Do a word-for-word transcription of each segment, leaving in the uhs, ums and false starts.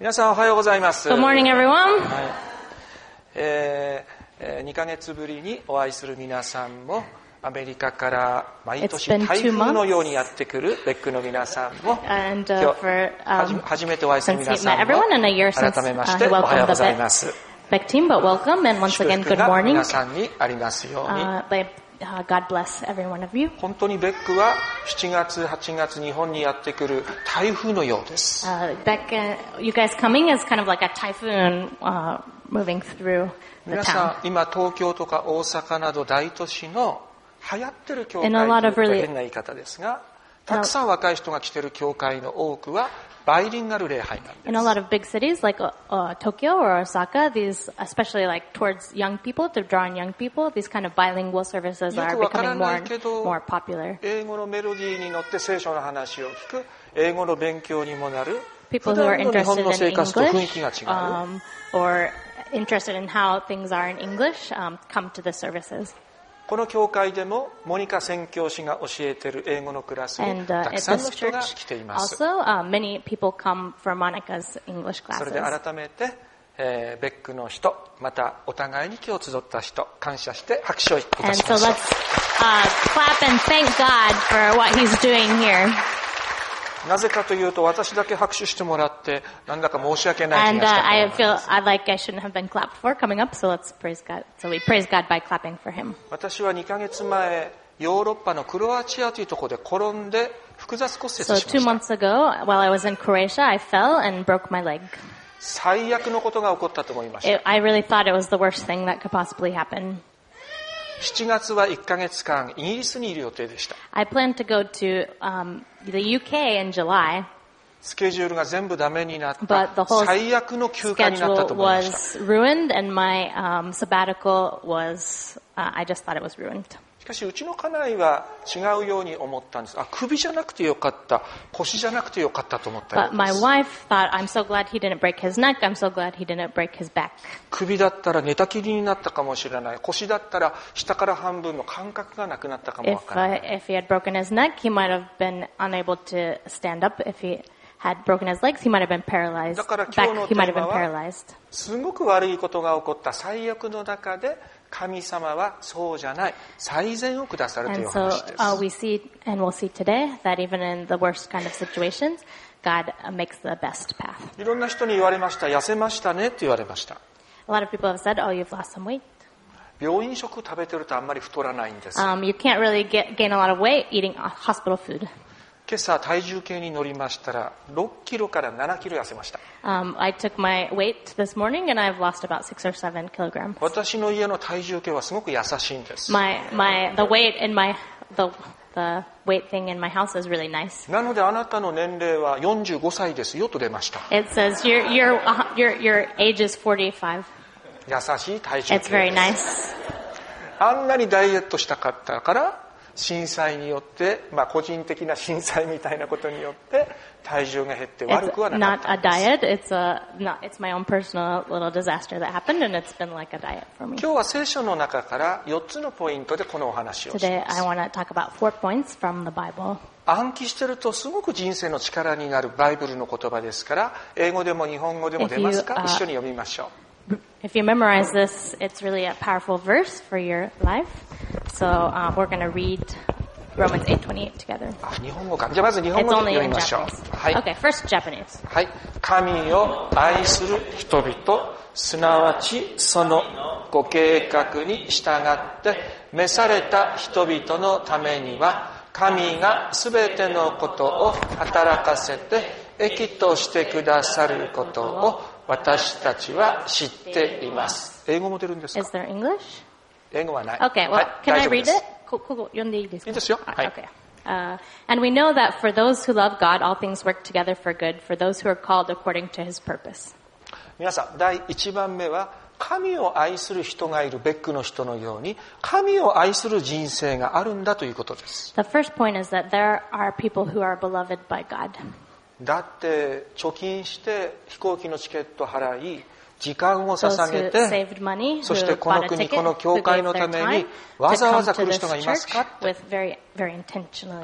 皆さんおはようございます。 Good morning, everyone. はいえー、にかげつぶりにお会いする皆さんも、アメリカから毎年台風のようにやってくるベックの皆さんも、 And, uh, 今日、 for, um, 初めてお会いする皆さんも everyone, and a year since, 改めまし uh, て he おはよう welcomed ご the ざいます。 Beck team, but welcome, and once 祝 again, 福 good が morning. 皆さんにありますように。 Uh, by, uh, God bless every one of you. 本当にベックはしちがつはちがつ日本にやってくる台風のようです。 Uh, Beck, uh, you guys coming is kind of like a typhoon uh, moving through the 皆 town. さん今東京とか大阪など大都市の流行ってる教会 In a lot と of いう really- 変な言い方ですが、たくさん若い人が来てる教会の多くはバイリンガル礼拝なんです。 In a lot of big cities like uh, uh, Tokyo or Osaka, these, especially like towards young people, to draw in young people, these kind of bilingual services よ are くわから becoming な more いけど and more popular. 英語のメロディーに乗って聖書の話を聞く、英語の勉強にもなる、 People 普 who are 段の日本 interested の in 生活と雰囲 English 気が違う。 um, or interested in how things are in English um, come to the services. この教会でもモニカ宣教師が教えている英語のクラスに And uh, たく at さん this の人が church 来ています。 also, uh, many people come for Monica's English それ classes. で改めて、えー、ベックの人、またお互いに今日集った人、感謝して拍手をいた And し so ましょう。 let's uh, clap and thank God for what he's doing here. なぜかというと、私だけ拍手してもらって、なんだか申し訳ない気 And が uh, したと I 思い feel ます。 I like I shouldn't have been clapped for coming up, so let's praise God. So we praise God by clapping for him. 私はにかげつまえ、ヨーロッパのクロアチアというところで転んで複雑骨折し So ま two した。 months ago, while I was in Croatia, I fell and broke my leg. 最悪のことが起こったと思いまし It, た。 I really thought it was the worst thing that could possibly happen. しちがつはいっかげつかんイギリスにいる予定でした。 I planned to go to um, the U K in July. スケジュールが全部ダメになっ But the た whole 最悪の休暇になったと Schedule 思いました。 was ruined, and my um, sabbatical was, uh, I just thought it was ruined. しかしうちの家内は違うように思ったんです。あ、首じゃなくてよかった、腰じゃなくてよかったと思ったよ But うで my す。 wife thought, I'm so glad he didn't break his neck. I'm so glad he didn't break his back. 首だったら寝たきりになったかもしれない。腰だったら下から半分の感覚がなくなったかも If わからない。 uh, if he had broken his neck, he might have been unable to stand up. If he had broken his legs, he might have been paralyzed. だから Back, 今日の he might have テーマ been は paralyzed. すごく悪いことが起こった最悪の中で神様はそうじゃない最善をくださるという And so 話です。 uh, we see, and we'll see today, that even in the worst kind of situations, God uh, makes the best path. いろんな人に言われました。痩せましたねって言われました。 A lot of people have said, oh, you've lost some weight. 病院食食べてるとあんまり太らないんです。 Um, you can't really get, gain a lot of weight eating uh, hospital food. 今朝体重計に乗りましたらろっキロからななキロ痩せました。 Um, I took my weight this morning, and I've lost about six or seven kilograms. 私の家の体重計はすごく優しいんです。 My my the weight in my the the weight thing in my house is really nice. なのであなたの年齢はよんじゅうごさいですよと出ました。 It says your your uh, your your age is forty-five. 優しい体重 It's 計 very で nice. す。あんなにダイエットしたかったから震災によって、まあ個人的な震災みたいなことによって体重が減って悪くは It's なか not った a んです。 diet. It's a not. It's my own personal little disaster that happened, and it's been like a diet for me. 今日は聖書の中からよっつのポイントでこのお話をし Today, ま I す。 want to talk about four points from the Bible. 暗記してるとすごく人生の力になるバイブルの言葉ですから、英語でも日本語でも出ますか If you, uh, 一緒に読みましょう。 If you memorize this, it's really a powerful verse for your life. So uh, we're going to read Romans eight twenty-eight together. あ、日本語か。じゃあまず日本 It's 語で only 読み in ましょう。 Japanese. はい。 Okay, first Japanese. はい。神を愛する人々、すなわちそのご計画に従って召された人々のためには、神がすべてのことを働かせて益としてくださることを私たちは知っています。英語も出るんですか？ Is there English? 英語はない。 Okay, は well, い、 can 大 I 丈夫で read す。 it? こここ読んでいいですか？ いいですよ。はい。 Okay. Uh, and we know that for those who love God, all things work together for good, for those who are called according to his purpose. 皆さん、第一番目は、神を愛する人がいるベックの人のように、神を愛する人生があるんだということです。 The first point is that there are people who are beloved by God. だって貯金して飛行機のチケット払い、時間を Those 捧げ who て、 saved money, そし who てこの bought a 国、 ticket, この who 教会 gave の their ため time に to わざわ come ざ来 to る this 人がいます church かって。 with very, very intentionally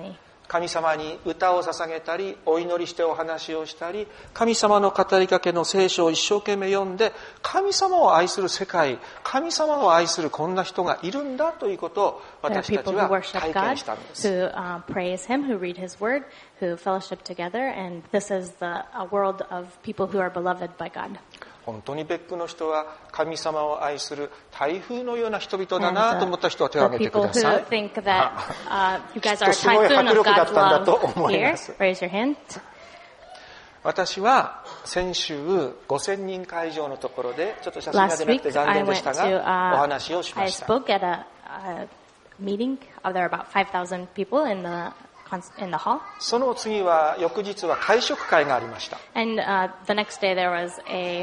神様に歌を捧げたり、お祈りしてお話をしたり、神様の語りかけの聖書を一生懸命読んで、神様を愛する世界、神様を愛するこんな人がいるんだということを私たちは体験したんです。 Who uh, praise Him, who read His Word, who fellowship together, and this is the a world of people who are beloved by God. 本当に別区の人は神様を愛する台風のような人々だなと思った人は手を挙げてください。 きっとすごい迫力だったんだと思います。 私は先週ごせんにん会場のところでちょっと写真が出なくて残念でしたがお話をしました。 I spoke at a, a meeting. There were about five thousand people in the in the hall. その次は翌日は会食会がありました。 And uh, the next day there was a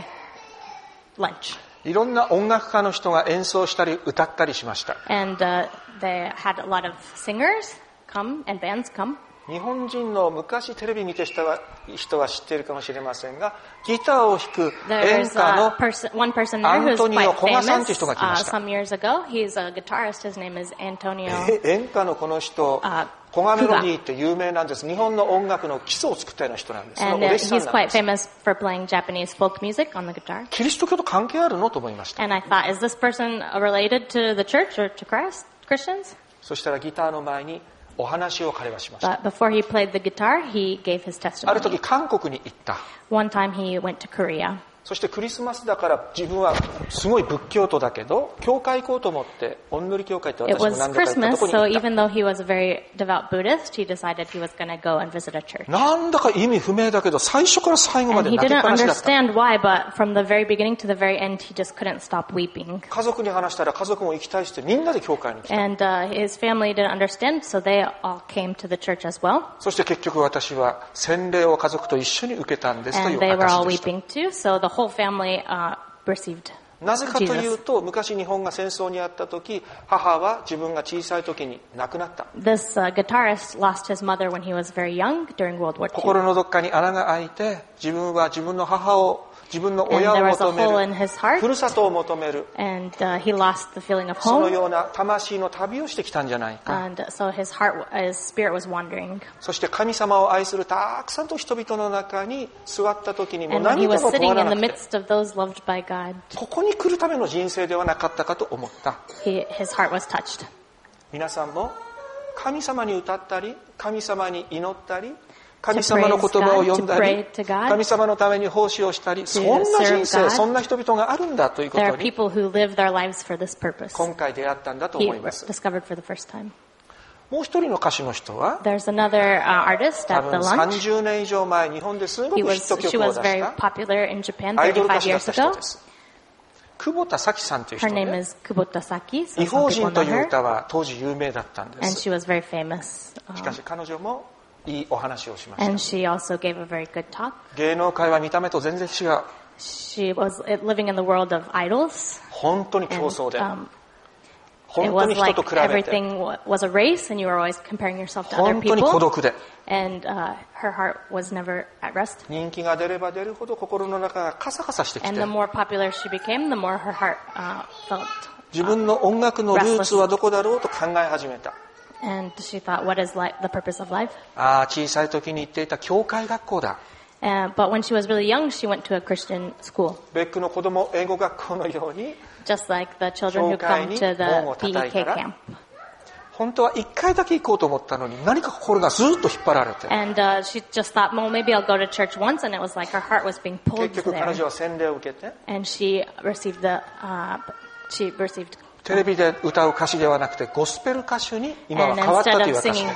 lunch. いろんな音楽家の人が演奏したり歌ったりしました。 And uh, they had a lot of singers come and bands come. 日本人の昔テレビ見てた人は知っているかもしれませんが、ギターを弾く演歌のアントニオ・コガさんという人が来ました。 Uh, some years ago, he's a guitarist. His name is Antonio. 演歌のこの人、コガメロディーって有名なんです。日本の音楽の基礎を作ったような人なんです。 And uh, he's quite famous for playing Japanese folk music on the guitar. キリスト教と関係あるのと思いました。 And I thought, is this person related to the church or to Christ, Christians? そしたらギターの前にお話を彼はしました。 But before he played the guitar, he gave his testimony. ある時韓国に行った。 One time he went to Korea. そしてクリスマスだから自分はすごい仏教徒だけど教会行こうと思ってお祈り教会って私も何度か行ったところに行った。 It was Christmas, so even though he was a very devout Buddhist, he decided he was going to go and visit a church. なんだか意味不明だけど最初から最後まで泣きっぱなしだった。 And he didn't understand why, but from the very beginning to the very end, he just couldn't stop weeping. 家族に話したら家族も行きたいしてみんなで教会に来た。 And uh, his family didn't understand, so they all came to the church as well. そして結局私は洗礼を家族と一緒に受けたんですという And they were all 証でした。 weeping too, so the whole family uh, received. なぜかというと、昔日本が戦争にあった時、母は自分が小さい時に亡くなった。 This uh, guitarist lost his mother when he was very young during World War Two. 心のどっかに穴が開いて、自分は自分の母を自分の親を求める、ふるさとを求める、 and, uh, he lost the feeling of home. そのような魂の旅をしてきたんじゃないか。 And so his heart, his spirit was wandering. そして神様を愛するたくさんの人々の中に座った時にも And when he 涙 was が止ま sitting ら in な the くて、 midst of those loved by God, ここに来るための人生ではなかったかと思った。 he, his heart was touched. 皆さんも神様に歌ったり、神様に祈ったり、神様の言葉を読んだり、神様のために奉仕をしたり、そんな人生、そんな人々があるんだということに、今回出会ったんだと思います。もう一人の歌手の人は、多分さんじゅうねん以上前、日本ですごくヒット曲を出したアイドル歌手だった人です。久保田早紀さんという人で、異邦人という歌は当時有名だったんです。しかし彼女もいいお話をしました。 And she also gave a very good talk. 芸能界は見た目と全然違う。 She was living in the world of idols. 本当に競争で。 And, um, 本当に人と比べて。 It was like everything was a race, and you were always comparing yourself to other 本当に孤 people. 独で。 And uh, her heart was never at rest. 人気が出れば出るほど心の中がカサカサしてきて。 And the more popular she became, the more her heart uh, felt. 自分の音楽のルーツはどこだろうと考え始めた。 And she thought, what is life, the purpose of life? ああ、小さい時に行っていた教会学校だ。 Uh, but when she was really young, she went to a Christian school. 別区の子供英語学校のように、 just like the children who come to the P E K camp. 本当は一回だけ行こうと思ったのに、何か心がずっと引っ張られて。 And uh, she just thought, well, maybe I'll go to church once, and it was like her heart was being pulled 結局彼女は洗礼を受けて。 And she received the, uh, she received. テレビで歌う歌手ではなくてゴスペル歌手に今は変わったという私でした。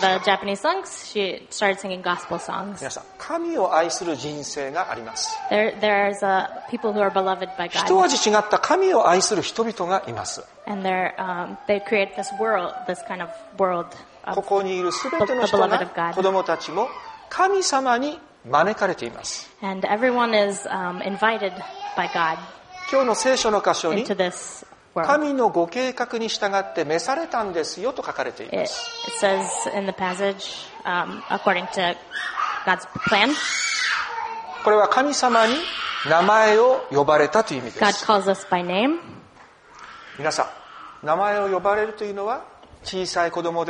皆さん、神を愛する人生があります。 There, there's, uh, people who are beloved by God. 一味違った神を愛する人々がいます。 And um, they create this world, this kind of world of ここにいるすべての人が子供たちも神様に招かれています。 And everyone is, um, invited by God 今日の聖書の箇所に into this 神のご計画に従って召されたんですよと書かれています。 It, it says in the passage, um, according to God's plan. これは神様に名前を呼ばれたという意味です。 God calls us by name. 皆さん、名前を呼ばれるというのは小さい子供でも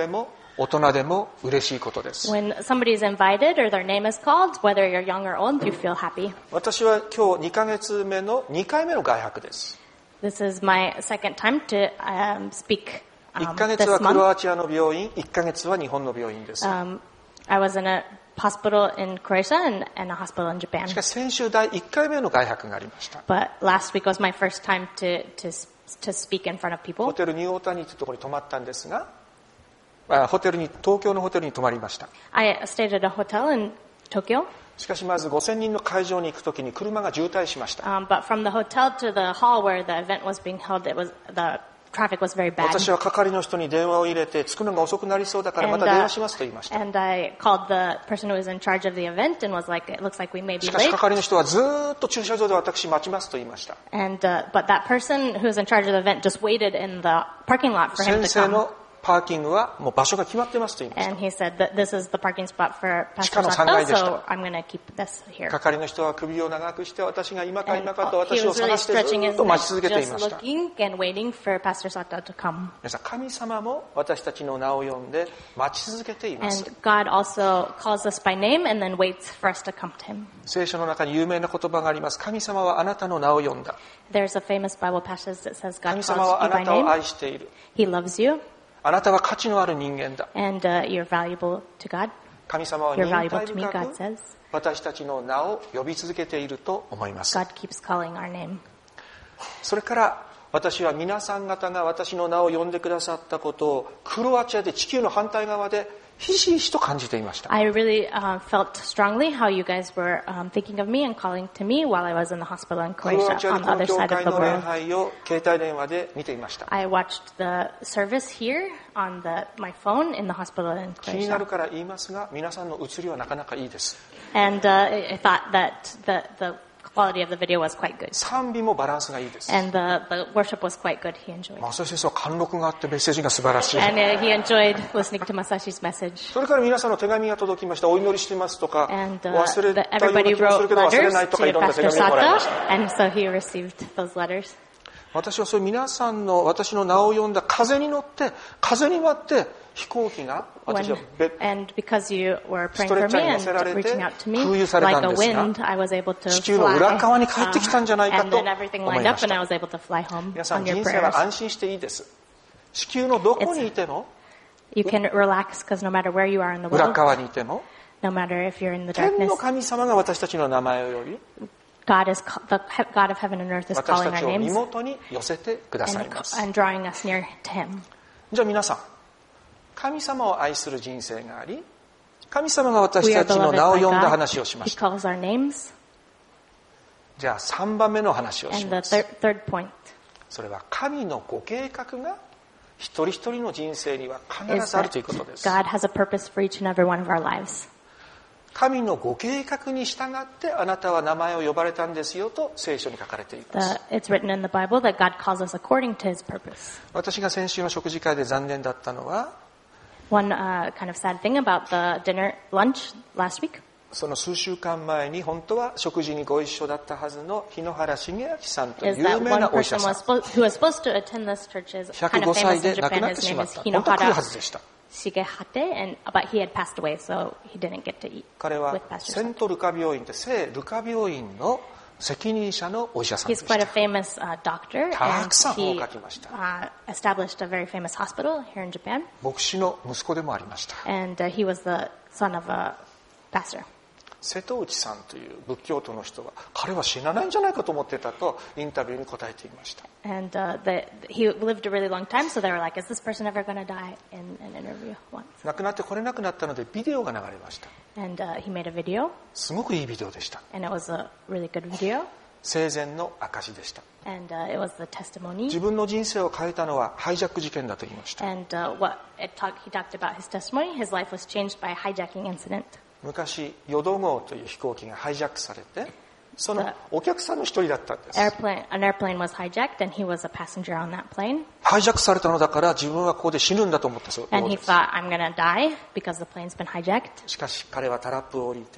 大人でも嬉しいことです。 When somebody is invited or their name is called, whether you're young or old, you feel happy. 私は今日にかげつめのにかいめの外泊です。 This is my second time to um, speak um, いっかげつ this はクロ month. アチアの病院、いっかげつは日本の病院です。 Um, I was in a hospital in Croatia and, and a hospital in Japan. しかし先週だいいっかいめの外泊がありました。 But last week was my first time to, to, to speak in front of ホ people. テルニューオータニというところに泊まったんですが、あホテルに東京のホテルに泊まりました。 I stayed at a hotel in Tokyo, しかしまずごせんにんの会場に行くときに車が渋滞しました。 um, but from the hotel to the hall where the event was being held, it was the traffic was very bad. 私は係の人に電話を入れて着くのが遅くなりそうだからまた電話しますと言いました。 And I called the person who was in charge of the event and was like, it looks like we may be しかし late. 係の人はずーっと駐車場で私待ちますと言いました。 And, uh, but that person who was in charge of the event just waited in the parking lot for him 先 to 生 come. のパーキングはもう場所が決まってますと言いました。 And he said that this is the parking spot for 地下 Pastor のさんがい Sato, でした。 so I'm going to keep this here. 係の人は首を長くして私が今か And 今かと he 私を was really 探してず stretching ー his っと待ち neck, 続けてい just ました。 looking and waiting for Pastor Sato to come. 皆さん、神様も私たちの名を呼んで待ち続けています。 And God also calls us by name and then waits for us to come to him. 聖書の中に有名な言葉があります。神様はあなたの名を呼んだ。 There's a famous Bible passage that says 神 God 様は calls あ you by なたを name. 愛している。 He loves you あなたは価値のある人間だ。 and uh, you're valuable to God. 神様は You're 忍 valuable 耐 to me, 深 God く says. 私たちの名を呼び続けていると思います。 God keeps calling our name. それから私は皆さん方が私の名を呼んでくださったことをクロアチアで地球の反対側でひしひしと感じていました。 I really uh, felt strongly how you guys were um, thinking of me and calling to me while I was in the hospital in クロアチ Croatia ア on で the この other 教 side of 会 the の礼 world. 拝を携帯電話で見ていました。 I watched the service here on the, my phone in the hospital in 気になる Croatia. から言いますが、皆さんの映りはなかなかいいです。 And uh, I thought that the, the quality of the video was quite good. 賛美もバランスがいいです。 And the, the worship was quite good. He enjoyed it. 正先生は貫禄があってメッセージが素晴らしい。 And uh, he enjoyed listening to Masashi's message. それから皆さんの手紙が届きました。お祈りしてますとか、 And 忘 uh, れ the, たような everybody 気もする wrote けど忘れ letters ないとか to いろんな手 Pastor 紙をもらいまし Sato, た。 and so he received those letters. 私はそういう皆さんの私の名を呼んだ風に乗って風に舞って飛行機が私 When, は別 and because you were praying for me ストレッチャーに乗せられて and reaching out to me 空輸された like ん a ですが wind, I was able to 地球の fly. 裏側に帰ってきたんじゃないか And と then everything 思い lined ま up し and I た。 was able to fly home 皆さん on your 人生 prayers. は安心していいです。地球のどこにいても You can relax because no matter where you are in the 裏 world, 側にいても no matter if you're in the 天 darkness, の神様が私たちの名前を呼び God is ca- the he- God of heaven and earth is 私 calling た our ちを身 names 元に寄せてください and, ます。 and drawing us near to Him. じゃあ皆さん、神様を愛する人生があり、神様が私 We た are ちの beloved 名を by 呼んだ God. 話をしま He した。 calls our names. じゃあさんばんめの話をし And ま the す。 thir- third point それは神のご計画が一人一人の人生には必 is ずある that ということです。 God has a purpose for each and every one of our lives. 神のご計画に従ってあなたは名前を呼ばれたんですよと聖書に書かれています。 The, it's written in the Bible that God calls us according to His purpose. 私が先週の食事会で残念だったのは、 One uh, kind of sad thing about the dinner lunch last week その数週間前に本当は食事にご一緒だったはずの日野原茂明さんという is that 有名 one なお医者 person さん。 was supposed, who was supposed to attend this church is ひゃく kind ご of 歳 famous で in 亡く Japan. なって His し name まっ is た。本当は来るは Hinohara ずでした。 Shigehate, and but he had passed away, so he didn't get to eat 彼は with Pastor セン Sato. トルカ病院って聖ルカ病院の責任者のお医者さんで He's し quite a た。 famous uh, doctor, たくさん and 本を he 書きました。 uh, established a very famous hospital here in Japan, 牧師の息子でもありました。 and uh, he was the son of a pastor. 瀬戸内さんという仏教徒の人は彼は死なないんじゃないかと思ってたとインタビューに答えていました。 And uh, the, he lived a really long time, so they were like, is this person ever going to die in an interview once? 亡くなって来れなくなったのでビデオが流れました。 And uh, he made a video, すごくいいビデオでした。 and it was a really good video, 生前の証でした。 and uh, it was the testimony. 自分の人生を変えたのはハイジャック事件だと言いました。 And uh, what it talk, he talked about his testimony, his life was changed by a hijacking incident. 昔淀号という飛行機がハイジャックされてそのお客さんの一人だったんです。 Airplane, an airplane was hijacked, and he was a passenger on that plane. ハイジャックされたのだから自分はここで死ぬんだと思ったそう And で he す。 thought, I'm going to die because the plane's been hijacked. しかし彼はタラップを降りて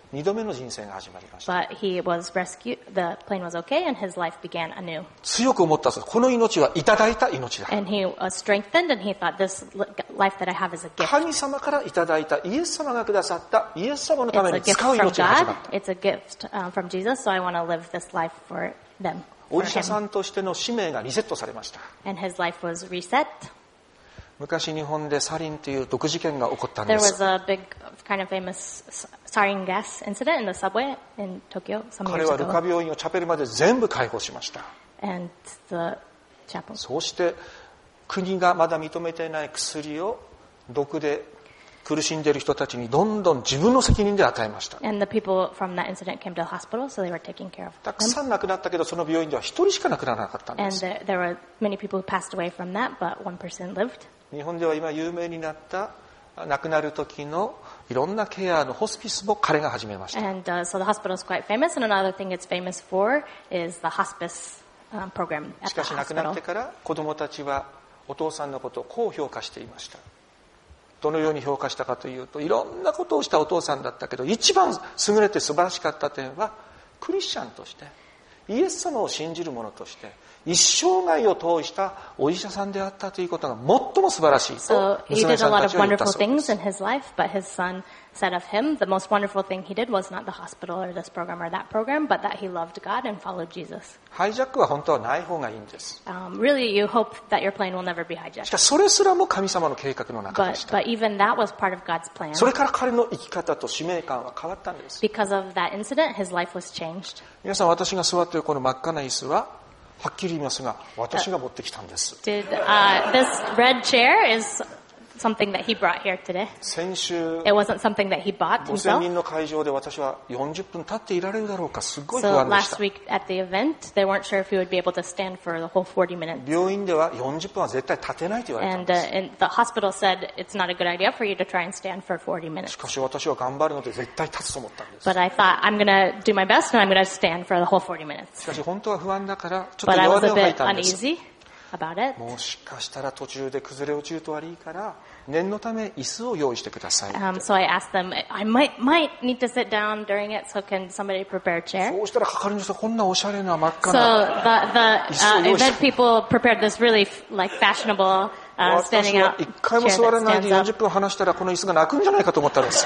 二度目の人生が始まりました。 But he was rescued, the plane was okay, and his life began anew. 強く思ったそうです。この命はいただいた命だ。 And he was strengthened, and he thought, this life that I have is a gift. 神様からいただいた、イエス様がくださったイエス様のため It's a に gift 使う from 命が始ま God. った。 It's a gift um, from Jesus, so I want to live this life for them. お For 医者さ him. んとしての使命がリセットされました。 And his life was reset. 昔日本でサリンという毒事件が起こったん There です。 was a big, kind of famous sarin gas incident in the subway in Tokyo some 彼 years はルカ ago. 病院をチャペルまで全部開放しました。 And the chapel. そうして国がまだ認めていない薬を毒で苦しんでいる人たちにどんどん自分の責任で与えました。 And the people from that incident came to the hospital, so they were taking care of たく them. さん亡くなったけど、その病院では一人しか亡くならなかったんで And す。 there, there were many people who passed away from that, but one person lived. 日本では今有名になった亡くなる時のいろんなケアのホスピスも彼が始めました。 And uh, so the hospital is quite famous, and another thing it's famous for is the hospice um, program し at か the し亡くなっ hospital. てから子供たちはお父さんのことをこう評価していました。どのように評価したかというと、いろんなことをしたお父さんだったけど、一番優れて素晴らしかった点は、クリスチャンとしてイエス様を信じる者として一生涯を通したお医者さんであったということが最も素晴らしいと So he 娘 did さ a ん lot た of ちは言った wonderful そうで things す。 in his life, but his son said of him, the most wonderful thing he did was not the hospital or this program or that program, but that he loved God and followed Jesus. ハイジャックは本当はない方がいいんです。 Um, really, you hope that your plane will never be し hijacked. かしそれすらも神様の計画の中で But, した。 but even that was part of God's plan. それから彼の生き方と使命感は変わったんです。 Because of that incident, his life was changed. 皆さん、私が座っているこの真っ赤な椅子ははっきり言いますが、私が持ってきたんです。 Did uh, this red chair is something that he brought here today? 先週 It wasn't something that he bought ごせん himself. 人の会場で私はよんじゅっぷん立っていられるだろうか、すごい不 So 安でし last た。 week at the event, they weren't sure if he would be able to stand for the whole forty minutes. 病院ではよんじゅっぷんは絶対立てないと言われたん And, で uh, す。 and the hospital said it's not a good idea for you to try and stand for forty minutes. しかし私は頑張るので絶対立つと思ったんです。 But I thought, I'm going to do my best and I'm going to stand for the whole forty minutes. しかし本当は不安だからちょっ But と I 弱 was 音 a を吐い bit たんです。 uneasy about it. もしかしたら途中で崩れ落ちると悪いから念のため椅子を用意してください。 Um, so I asked them, I might might need to sit down during it, so can somebody prepare a chair? そうしたら係の人がこんなおしゃれな真っ赤 So な the, the uh, Isu- event people prepared this really like fashionable uh, 私 standing は out 一回も chair 座ら that ないで stands よん up. じゅっぷん話したらこの椅子が泣くんじゃないかと思ったんです。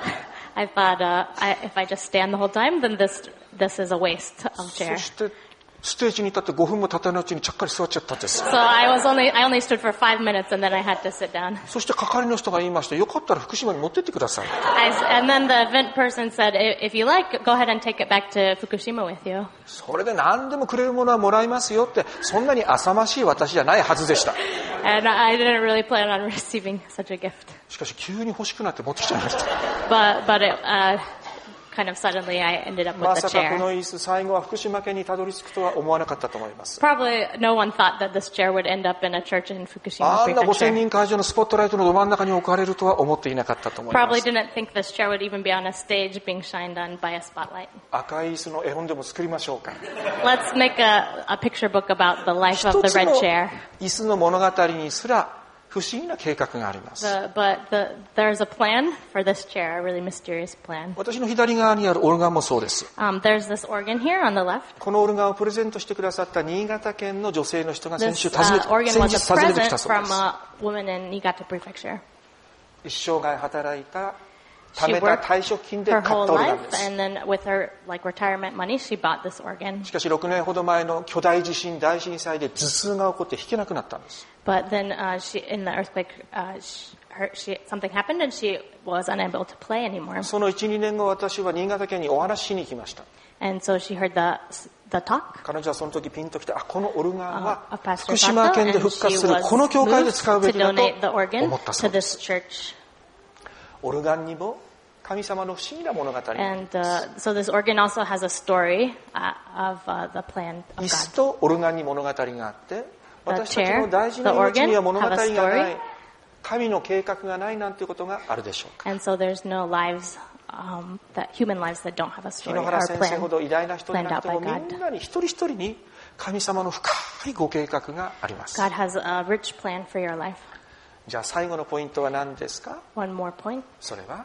I thought uh, I, if I just stand the whole time, then this this is a waste of そ chair. してステージに立ってごふんも経たないうちにちゃっかり座っちゃったんです。 So I was only I only stood for five minutes and then I had to sit down. そして係の人が言いました。よかったら福島に持ってってください。 I, and then the event person said, "I- if you like, go ahead and take it back to Fukushima with you." それで何でもくれるものはもらいますよって、そんなに浅ましい私じゃないはずでした。 And I didn't really plan on receiving such a gift. しかし急に欲しくなって持ってきちゃいました。 But but it, uh, kind of suddenly I ended up ま with the さかこ chair. の椅子最後は福島県にたどり着くとは思わなかったと思います。 Probably no one thought that this chair would end up in a church in Fukushima あんなごせん Prefecture. 人会場のスポットライトのど真ん中に置かれるとは思っていなかったと思いま Probably す。 didn't think this chair would even be on a stage being shined on by a spotlight. 赤い椅子の絵本でも作りましょうか。 Let's make a, a picture book about the life 一 of the つ red の chair. 椅子の物語にすら不思議な計画があります。 The, but the, there's a plan for this chair, a really mysterious plan. 私の左側にあるオルガンもそうです。 Um, there's this organ here on the left. このオルガンをプレゼントしてくださった新潟県の女性の人が先 This 週訪ね uh, organ 先 was 日 a 訪ねてきた present そうで from す。 a woman in Niigata Prefecture. 一生涯働いた貯 She めた worked 退職金で買 her った whole オルガン life, です。 and then with her like retirement money, she bought this organ. しかしろくねんほど前の巨大地震大震災で頭痛が起こって弾けなくなったんです。 But then uh, she, in the earthquake, uh, she, her, she, something happened, and she was unable to play anymore. そのいち、にねんご私は新潟県にお話ししに行きました。 And so she heard the the talk 彼女はその時ピンときて、あ、このオルガン uh, は of Pastor 福島 Sato, 県で and 復活 she する was この教会で moved 使うべ to きだ donate the と organ 思ったそ to うです。 this church. オルガンにも神様の不思議な物語があり And ます。 uh, so this organ also has a story uh, of uh, the plan 椅 of 子 God. とオルガンに物語があって、私たち chair, の大事な the 命には organ 物語が have a な story. い、神の計画がないなんていうことがあるでしょうか。 And so there's no lives, um, that human lives that don't have a 日 story 野 or 原先生ほ plan. ど偉大な人でなくても planned out by み God. んなに一人一人に神様の深いご計画があります。 God has a rich plan for your life. じゃあ最後のポイントは何ですか？ One more point. それは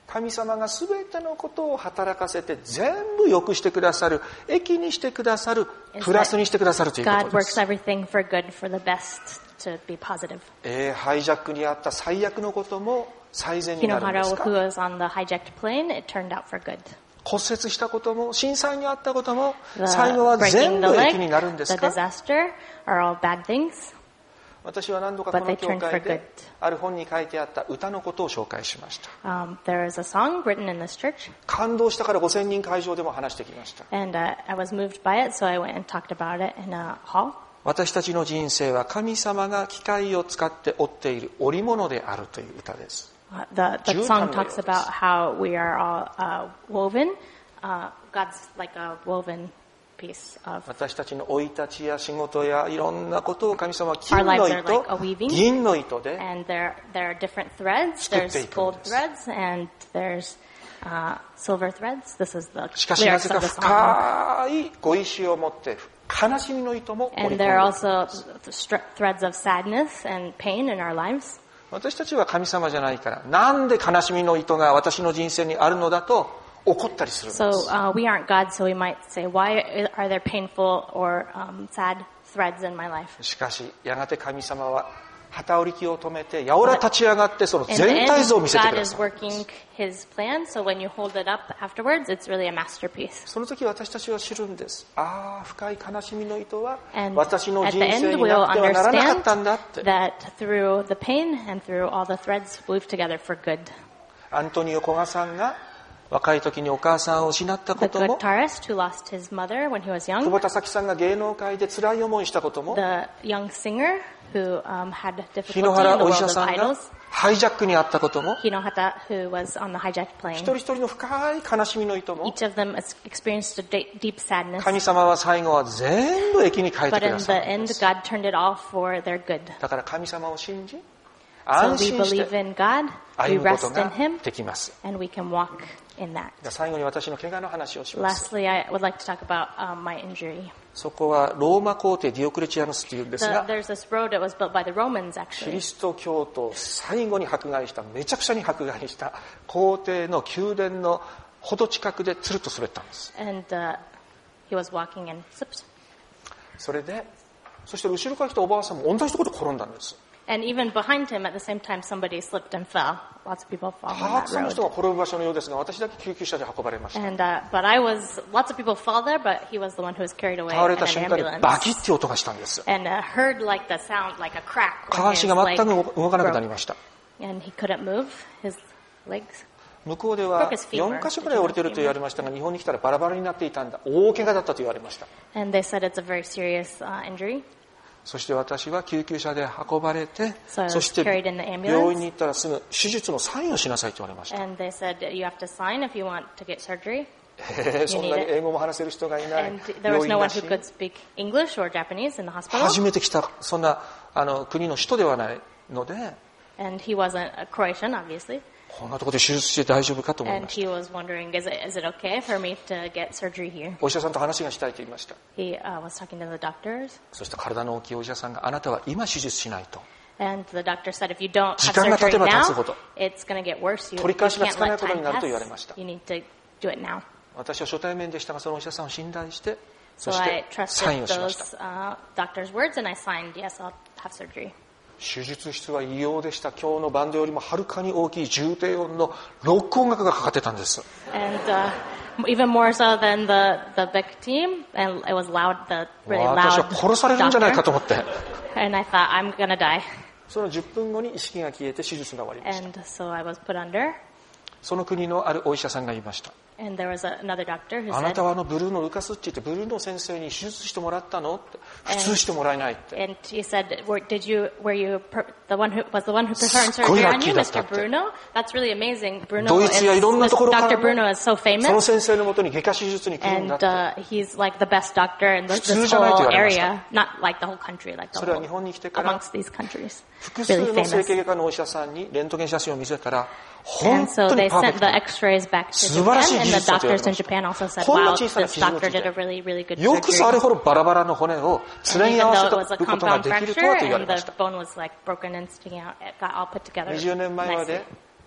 神様が全てのことを働かせて全部良くしてくださる、益にしてくださる、プラスにしてくださるということです。 God works everything for good, for the best, to be positive. えー、ハイジャックにあった最悪のことも最善になるんですか？ Hinohara, who was on the hijacked plane, it turned out for good. 骨折したことも、震災にあったことも、最後は全部益になるんですか？ The disaster are all bad things. 私は何度かこの教会である本に書いてあった歌のことを紹介しました。 Um, there is a song written in this church. 感動したからごせんにん会場でも話してきました。 And uh, I was moved by it, so I went and talked about it in a hall. 私たちの人生は神様が機械を使って織っている織物であるという歌です。 Uh, the, the song talks about how we are all uh, woven. Uh, God's like a woven piece of. 私たちの生い立ちや仕事やいろんなことを神様は金の糸、銀の糸で and there there are different threads. There's gold threads and there's uh, silver threads. This is the しかしなぜか深いご意志を持って悲しみの糸も織り込んでいる。 And there are also threads of sadness and pain in our lives. 私たちは神様じゃないから、なんで悲しみの糸が私の人生にあるのだと怒ったりするんです。 So uh, we aren't God, so we might say, why are there painful or um, sad threads in my life? しかしやがて神様は旗織り機を止めて、やおら立ち上がってその全体像を見せてください。 God is working His plan, so when you hold it up afterwards, it's really a masterpiece. その時私たちは知るんです。ああ、深い悲しみの糸は And 私の at 人 the 生 end, に we'll なってはならなかったんだ understand って。 that through the pain and through all the threads weave together for good. アントニオ古賀さんが若い時にお母さんを失ったこ The とも、 guitarist who lost his mother when he was 久 young, 保田咲さんが芸能界で辛い思いしたことも、 the young singer who um, had 日 difficulty 野 in 原 the お医 world 者 of さんが idols, ハイジャックにあったことも、 Hinohata, who was on the hijacked 一 plane. 人一人の深い悲しみの糸も、 Each of them has experienced a de- deep sadness, 神様は最後は全部益に変えて but く in だ the さるん end, です。 God turned it all for their good. だから神様を信じ、 So 安 we 心し believe て in God, we 歩むこと rest が in Him, できます。 and we can walk in that. 最後に私の怪我の話をします。 Lastly, I would like to talk about um, my injury. そこはローマ皇帝ディオクレチアヌスというんです The, が、 there's this road that was built by the Romans, キ actually. リスト教徒を最後に迫害した、めちゃくちゃに迫害した皇帝の宮殿のほど近くでつるっと滑ったんです。 And uh, he was walking and slipped. それで、そして後ろから来たおばあさんも同じところで転んだんです。 And even behind him, at the same time, somebody slipped and fell. Lots of people fall た on く that さんの人 road. が転ぶ場所のようですが、私だけ救急車で運ばれました。 And uh, but I was, lots of people fall there, but he was the one who was carried away 倒れ in た an 瞬間に ambulance. バキッて音がしたんです。 And uh, heard like the sound, like a crack. 下 when 半 his 身が leg 全く動かなくなり broke. ました。 And he couldn't move his legs. 向こうではよんか所くらい折れてると言われましたが、日本に来たらバラバラになっていたんだ。大怪我だったと言われました。 And they said it's a very serious uh, injury. そして私は救急車で運ばれて、 So I was そして carried in the ambulance. 病院に行ったらすぐ手術のサインをしなさいと言われました。 And they said you have to sign if you want to get surgery. えーそんなに英語も話せる人がいない And there was 病 no 院 one だ who し、 could speak English or Japanese in the hospital. 初めて来たそんなあの国の首都ではないので、 And he wasn't a Croatian, obviously. こんなところで手術して大丈夫かと思い And まし he was wondering, is it, is it okay for me to get surgery here? た。お医者さんと話がしたいと言いました。 He uh, was talking to the doctors. そして体の大きいお医者さんが、あなたは今手術しないと。 And the doctor said, if you don't have 時間が経 surgery てば経つ now, ほど it's going to get worse. You, you 取り返しがつ can't かない let ことに time なると pass. 言われました。 You need to do it now. 私は初対面でしたが、そのお医者さんを信頼して、そ So し I てサイン trusted をしました。 those uh, doctor's words, and I signed, yes, I'll have surgery. 手術室は異様でした。今日のバンドよりもはるかに大きい重低音のロック音楽がかかってたんです。 And uh, even more so than the, the big team, and it was loud, the really 私 loud は殺されるんじゃないかと doctor. 思って。 And I thought, I'm going to die. そのじゅっぷんごに意識が消えて手術が終わりました。 And so I was put under. その国のあるお医者さんが言いました。 And there was a, another doctor who あな said, たはあのブルーのルカスって言ってブルーの先生に手術してもらったのって。普通してもらえないって。 and he said, were, did you, were you per, the one who, was the one who performed すっごい surgery ラッ on キ you, ーだったって。 Mister Bruno? That's really amazing. Bruno ドイ is, ツやいろんなところから Doctor も Bruno is so その famous. 先生のもとに外科手術に来るんだ And って。 uh, he's like the best doctor in this, 普通 this じゃないと whole 言われました。 area. Not like the whole country, like the それは whole, 日本に来てから amongst these countries. 複数 Really の整 famous. 形外科のお医者さんにレントゲン写真を見せたら And 本 so 当に they パーフェ sent ク the ト。 x-rays back to 素晴らしい Japan, 技 and 術 the だと言われ doctors ま in した。 Japan also said, こんな wow, 小さな this 傷口 doctor で did a really, really good よくそあ surgery. れほどバラバラの骨をつな And ぎ合 even わ though せ it was a ることが compound できると fracture はと言われ and ま the した。 bone was like broken and sticking out, it got all put together にじゅうねんまえま nicely. で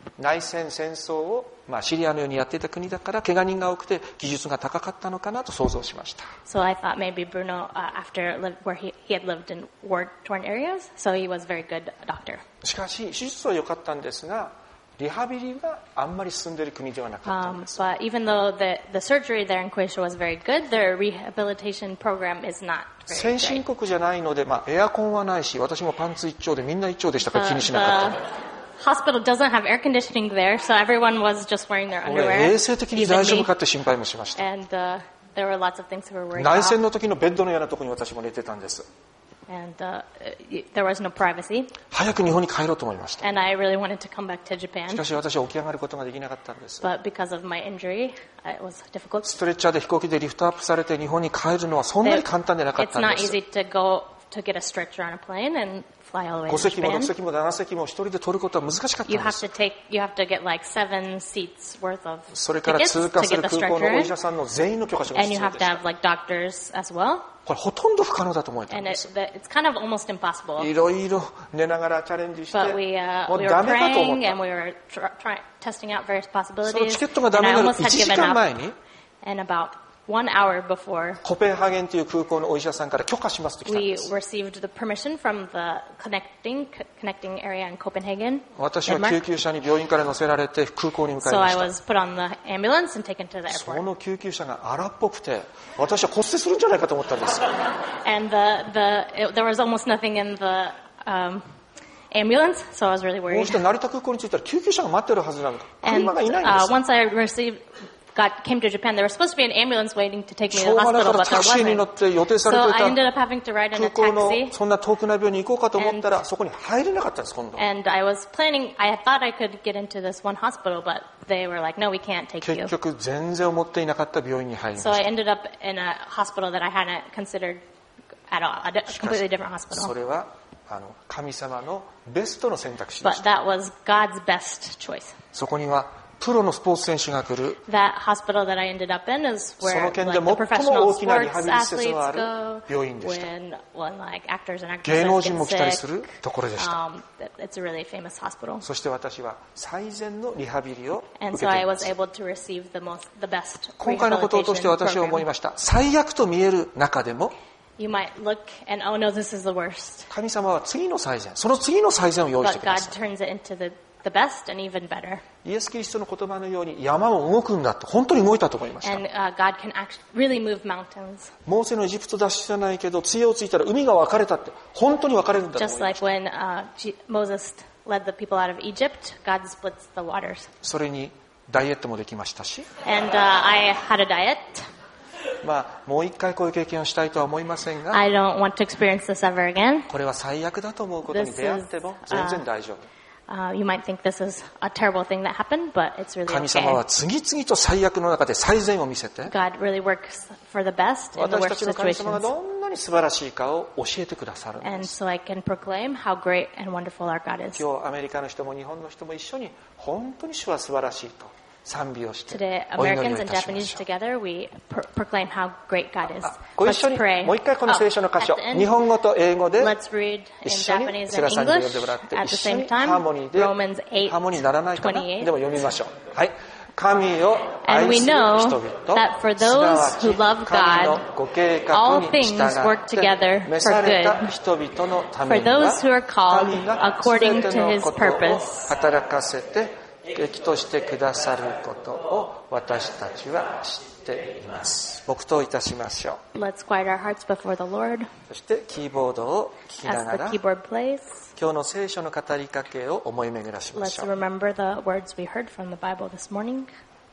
内戦戦争を、まあ、シリアのようにやっていた国だから怪我人が多くて技術が高かったのかなと想像しました。 So I thought maybe Bruno, uh, after lived, where he, he had lived in war-torn areas, so he was a very good doctor. しかし手術は良かったんですがリハビリはあんまり進んでいる国ではなかったん Um, です。 but even though the, the surgery there in Croatia was very good, their rehabilitation program is not very 先進 great. 国じゃないので、まあ、エアコンはないし私もパンツ一丁でみんな一丁でしたから気にしなかった。 The hospital doesn't have air conditioning there, so everyone was just wearing their 俺 underwear. 衛生的に even 大丈夫 me. かって心配もしました。 And uh, there were lots of things we were worried 内戦 about. の時のベッドのようなところに私も寝てたんです。 And uh, y- there was no privacy. 早く日本に帰ろうと思いました。 And I really wanted to come back to し Japan. かし私は起き上がることができなかったんです。 But because of my injury, it was difficult. ストレッチャーで飛行機でリフトアップされて日本に帰るのはそんなに簡単でなかっ It's たん not です。 easy to go to get a stretcher on a plane and fly all the way ご to 席もろく Japan. 席もなな席も一人で取ることは難しかった You んで have す。 to take, you have to get like seven seats worth of それから tickets 通過 to す get る the 空港のお stretcher 医 in. 者さんの全員の許可書が And 必 you 要 have で to した。 have like doctors as well. これほとんど不可能だと思えたん And で it, す。 the, it's kind of almost impossible. いろいろ寝ながらチャレンジして、 But we, uh, もう we were ダメかと思っ praying た。 and we were tr- try, testing out various その possibilities. チケットがダ And メ I なの almost い had ちじ given かん up. 前に And about one hour before, コペンハーゲンという空港のお医者さんから許可しますと来たん we です。 received the permission from the connecting connecting area in Copenhagen, 私は救 Denmark. 急車に病院から乗せられて空港に向かい So ま I した。 was put on the ambulance and taken to the そ airport. の救急車が荒っぽくて私は骨折するんじゃないかと思ったんです。 And the the it, there was almost nothing in the um, ambulance, so I was really こう worried. して成田空港に着いたら救急車が待ってるはずなのか And 車がいないんで uh, す。 once I received, got came to Japan, there was supposed to be an ambulance waiting to take me し to ょ the うがないか hospital, ら but タ there クシーに乗 wasn't. って予定され So て I い ended た up having to ride in a 空港の taxi, そんな遠くない病院に行こうかと思ったらそこに入れなかったんです今度。 and I was planning. I thought I could get into this one hospital, but they were like, "No, we can't take 結 you." 局全然思っていなかった病院に入りま So し I た。 ended up in a hospital that I hadn't considered at all, a di- しかし completely different そ hospital. れはあの神様のベストの選択肢で But した。 that was God's best choice. そこにはプロのスポーツ選手が来る。 That hospital that I ended up in is そ where の県で like, the 最も professional 大きなリハ sports ビリ施設 athletes のある go 病院でした。 when, when like actors and 芸能 actresses 人も get 来たりす sick. るところでした。 Um, it's a really famous hospital. そして私は最善のリハビリを受 And け so て I いま was す。 able to receive the most, the best 今回のことを通して rehabilitation 私は思い program. ました。最悪と見える中でも You might look and, oh no, this is the worst. 神様は次の最善、その次の最善を用意して But くだ God さい。 turns it into the, the best and even better. イエス・キリストの言葉のように山も動くんだって本当に動いたと思いました。 And uh, God can act, really move mountains. モーセのエジプト脱出じゃないけど杖をついたら海が分かれたって本当に分かれるんだと思 Just いま like した。 when uh, G- Moses led the people out of Egypt, God splits the waters. それにダイエットもできましたし、 And uh, I had a diet. まあもう一回こういう経験をしたいとは思いませんが、 I don't want to experience this ever again. これは最悪だと思うことに出会っても全然大丈夫。 Uh, you might think this is a terrible thing that happened, but it's really 神様は okay. 次々と最悪の中で最善を見せて、 God really works for the best in the 私た worst ちの神様が situations. どんなに素晴らしいかを教えてくださるん And です。 so I can proclaim how great and wonderful our God is. 今日アメリカの人も日本の人も一緒に本当に主は素晴らしいと賛美をして Today, お祈りを Americans い and たしま Japanese しょう。 together, we pro- proclaim how great God is. ご一 Let's 緒に pray. もう一回この聖書の箇所、 Oh, at the 日 end, 本語と英語で let's read in 一緒に Japanese セラ and さんに読ん English でもらって at 一 the 緒に same time. ハーモニーで Romans ハーモニーにならないかな。 eight でも読みましょう。はい。神を And 愛 we する know 人々、 that for すなわ those ち who love 神の God, ご計画 all に things 従 work って together 召され for た good 人々のため for には those who are called 神が according 全て to の his ことを purpose. 働かせて益としてくださることを私たちは知っています。黙祷いたしましょう。 Let's quiet our hearts before the Lord そしてキーボードを聞きな as が the ら keyboard plays. 今日の聖書の語りかけを思い巡らしまし Let's ょう。 remember the words we heard from the Bible this morning.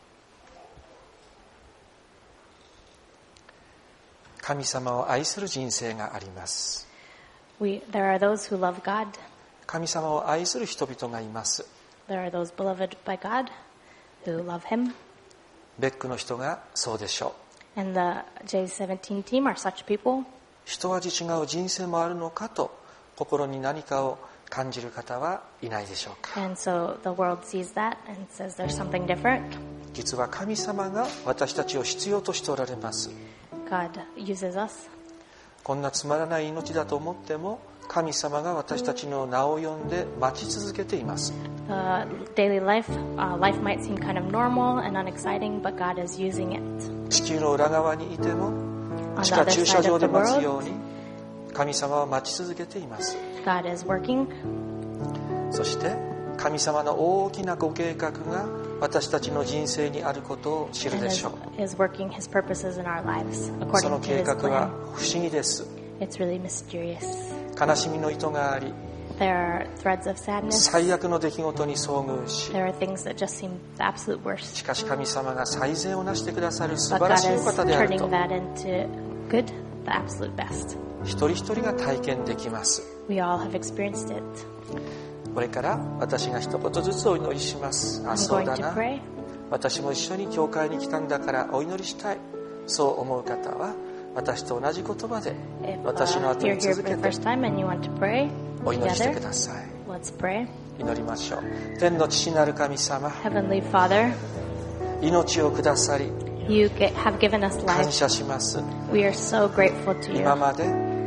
神様を愛する人生があります。 We, there are those who love God. 神様を愛する人々がいます。 There are those beloved by God who love Him. ベックの人がそうでしょう。 And the J seventeen team are such people. 一味違う人生もあるのかと心に何かを感じる方はいないでしょうか。 And so the world sees that and says there's something different. 実は神様が私たちを必要としておられます。 God uses us. こんなつまらない命だと思っても神様が私たちの名を呼んで待ち続けています。 the daily life, uh, life might seem kind of normal and unexciting, but God is using it. 地球の裏側にいても On 地 the 下 other 駐車 side 場 of で the 待つよう world, に神様は待ち続けています。 God is working, そして神様の大きなご計画が私たちの人生にあることを知る and で is, しょう。 is working His purposes in our lives そ according の to 計 His 画は plan. 不思議です。 It's really mysterious. 悲しみの糸があり、 There are threads of sadness. 最悪の出来事に遭遇し、 There are things that just seem the absolute worst. しかし神様が最善をなしてくださる素 But 晴ら God しいお is 方である turning と that into good, the absolute best. 一人一人が体験できます。 We all have experienced it. これから私が一言ずつお祈りします。あ、 I'm そう going だ to な。 pray. 私も一緒に教会に来たんだからお祈りしたい。そう思う方は私と同じ言葉で If 私の uh, 後 you're に here 続 for け the て first time and you want to pray お祈りしてく together, ださい。 let's pray. 祈りましょう。天の父なる神様、 Heavenly Father, 命をくださり you get, have given us 感 life. 謝します。 We are so grateful to 今 you. まで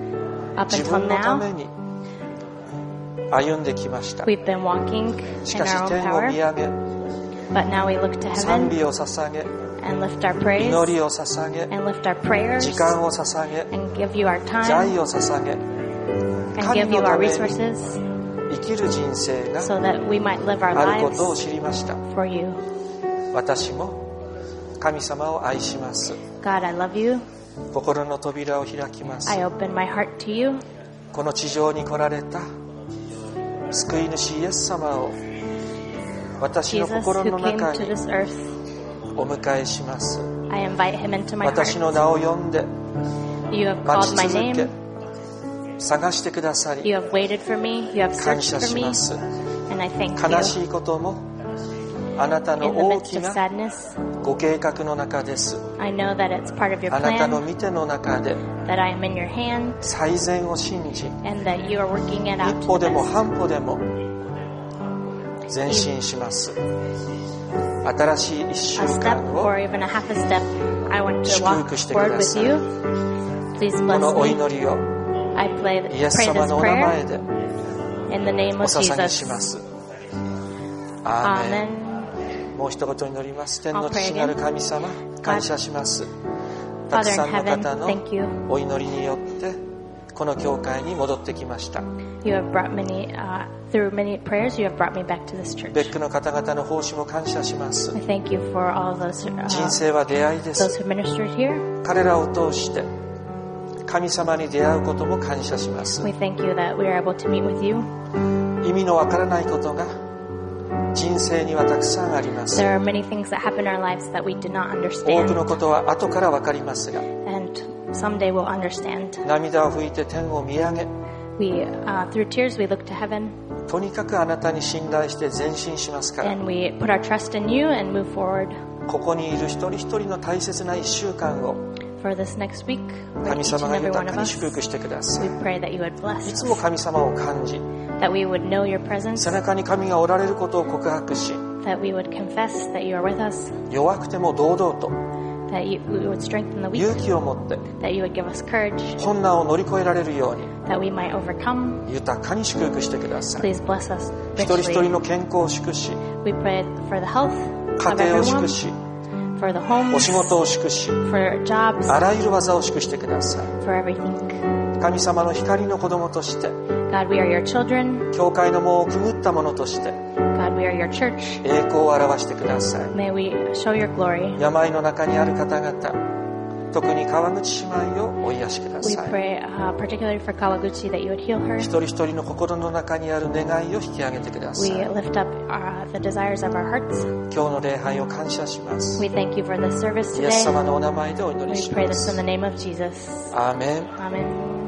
Up 自 until 分のため now, に歩んできました。 we've been walking し in かし our own 天を power, 見上げ、 but now we look to 賛 heaven 美を捧げ、 and lift our praise 祈りを捧げ、 and lift our prayers 時間を捧げ、 and give you our 財 time を捧げ、 and 神 give の you た our めに resources 生きる人生が so that we might live our あるこ lives とを知りました。 for you. 私も神様を愛します。 God, I love you. 心の扉を開きます。 I open my heart to you. この地上に来られた救い主イエス様を私の Jesus 心 who の came 中 to に this earth. お迎えします。 I invite him into my 私 heart. の名を呼んで You have 待 called ち my 続け name. 探してくださり You have waited for me. You have 感 searched 謝 for し me. ます。 And I thank 悲 you. しいこともあなたの In the 大 midst き of な sadness, ご計画の中です。 I know that it's part of your あなたの plan, 見ての中で that I am in your hand, 最善を信じ and that you are working it out 一 to 歩 the でも best. 半歩でも前進します。新しい一週 A step 間を or even a half a step, I want to 祝 walk 福してく forward だ with さい。 you. Please こ bless のお me. 祈りを I play, イエス pray 様 this のお名 prayer 前で in the name お of 捧げし Jesus. ます。アーメン。 Amen. もう一言祈ります。天 I'll の pray 父 again. なる神様、感謝します。たく Father さ in んの heaven, 方の thank you. お祈りによってこの教会に戻ってきました。 You have brought many, uh, through many prayers, you have brought me back to this church. 別区の方々の奉仕も感謝します。 I thank you for all those, 人 uh, 生は出会いで those す。 who ministered here. 彼らを通して神様に出会うことも感謝します。 We thank you that we are able to meet with you. 意味のわからないことが人生にはたくさんあります。 There are many things that happen in our lives that we do not 多くの understand, ことは後からわかりますが、 and someday we'll understand. 涙を拭いて天を見上げ、 We, uh, through tears, we look to heaven, とにかくあなたに信頼して前進しますから、 and we put our trust in you and move forward. ここにいる一人一人の大切な一週間を For this next week, for 神 each 様 and が every 豊 one か of に us, 祝福してくださ we い。 pray that you would bless い us, つも神様を感じ、 that we would know your presence, 背中に神がおられることを告白し、 that we would confess that you are with us, 弱くても堂々と that you, we would strengthen the weak, 勇気を持って that you would give us courage, 困難を乗り越えられるように that we might overcome. 豊かに祝福してください。 Please bless us 一人一人 richly. の健康を祝し、 We pray for the health 家 of 庭を everyone, 祝し、 for the お homes, 仕事を祝し、 for jobs, あらゆる技を祝してください。 for everything. 神様の光の子供として、 God, we are your children. 教会の門をくぐった者として、 God, we are your church. 栄光を表してください。 May we show your glory. 病の中にある方々、特に川口姉妹をお癒しくだ We さい。 pray uh, particularly for Kawaguchi that you would heal her. 一人一人の心の中にある願いを引き上げてくださ We い。 lift up uh, the desires of our hearts. 今日の礼拝を感謝します。 We thank you for this service イエス today. 様のお名前でお祈 We りし pray ま this す in。the name of Jesus. アーメン。 Amen.